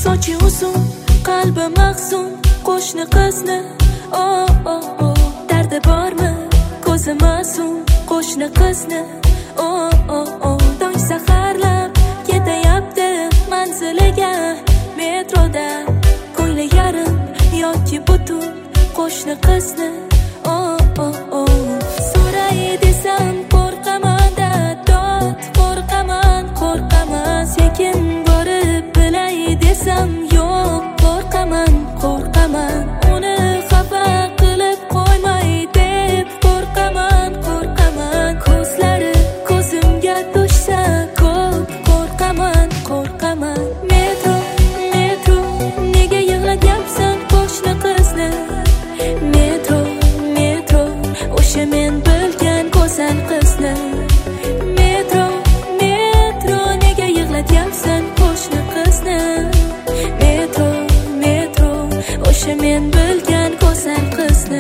sochi uzun, qalbi mahzun, qo'shni qizni oh oh oh. Dardi bormi, ko'zi masum, qo'shni qizni oh oh oh. Tong saharlab ketayapti manziliga metroda, ko'ngli yarim yoki butun, qo'shni qizni oh oh oh. So'ray desam qo'rqaman-da, dod qo'rqaman, qo'rqaman. Sekin borib bilay desam yo'q, qo'rqaman, qo'rqaman. Uni xafa qilib qo'ymay deb qo'rqaman, qo'rqaman. Ko'zlari ko'zimga tushsa ko'p, qo'rqaman, qo'rqaman. Metro, metro, nega yig'latyapsan qo'shni qizni? Metro, metro, o'sha men bilgan go'zal qizni. Metro, metro, nega yig'latyapsan qo'shni qizni? Metro, metro, o'sha men bilgan go'zal qizni.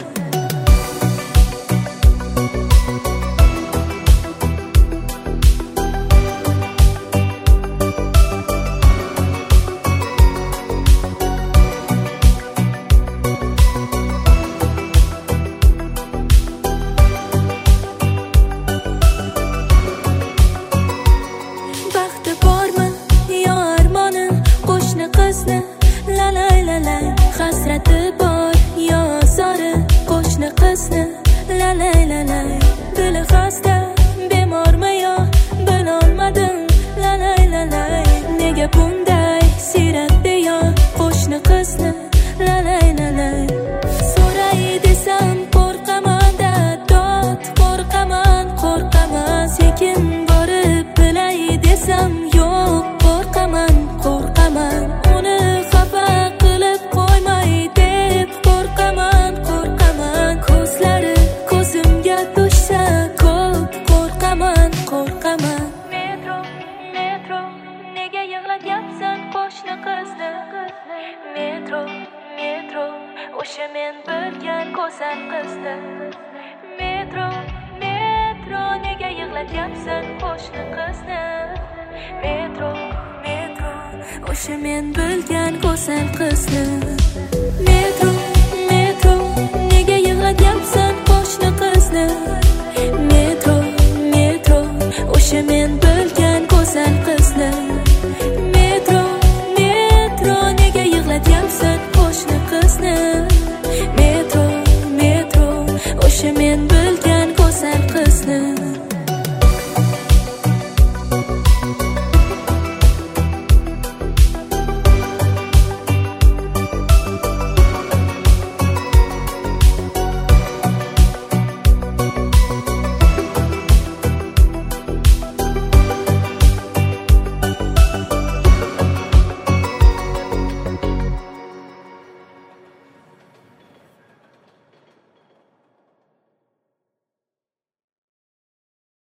Baxti bormi, yo armoni qo'shni qizni? La la la la. Hasrati bor, yo zori qo'shni qizni? La la la la. Dili xasta, bemormi yo bilolmadim. La la la la. Nega bunday siyratdi yo qo'shni qizni? La la la la. So'ray desam qo'rqaman-da, dod qo'rqaman, qo'rqaman. Sekin borib bilay desam yo'q, qo'rqaman, qo'rqaman. Uni xafa qilib qo'ymay deb qo'rqaman, qo'rqaman. Ko'zlari ko'zimga tushsa ko'p, qo'rqaman, qo'rqaman. Metro, metro, nega yig'latyapsan qo'shni qizni? Metro, metro, o'sha men bilgan go'zal qizni. Metro, metro, nega yig'latyapsan qo'shni qizni? Metro, metro, o'sha men bilgan go'zal qizni. Metro, metro, nega yig'latyapsan qo'shni qizni?